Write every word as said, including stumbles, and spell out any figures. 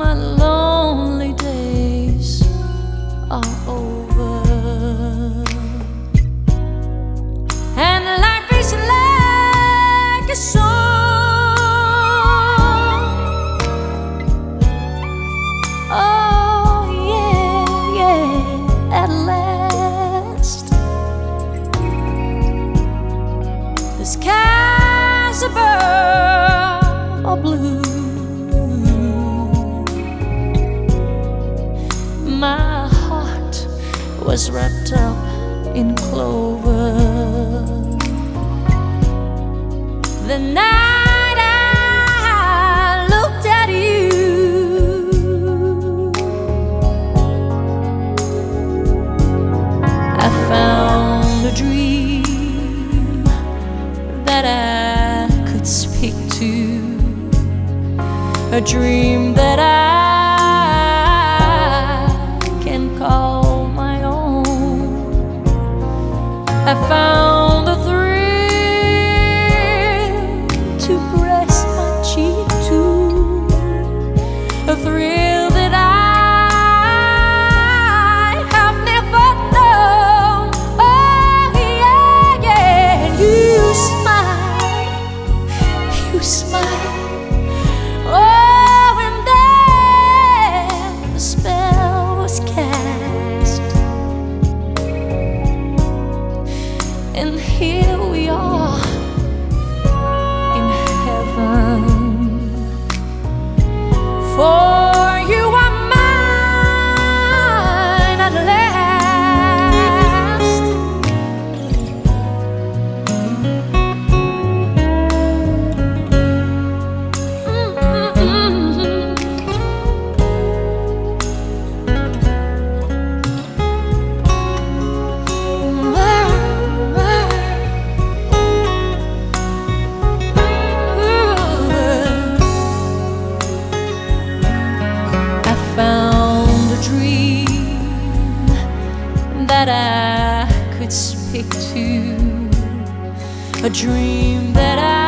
my lonely days are over, and life is like a song. Oh yeah, yeah, at last the skies above are blue. My heart was wrapped up in clover the night I looked at you. I found a dream that I could speak to, a dream that I call my own. I found a thrill to press my cheek to, a thrill that I have never known. Oh yeah, yeah, and you smile, you smile. Oh, and then the spell was cast, and here we are in heaven, for you are mine at last. Mm-hmm. Found a dream that I could speak to, a dream that I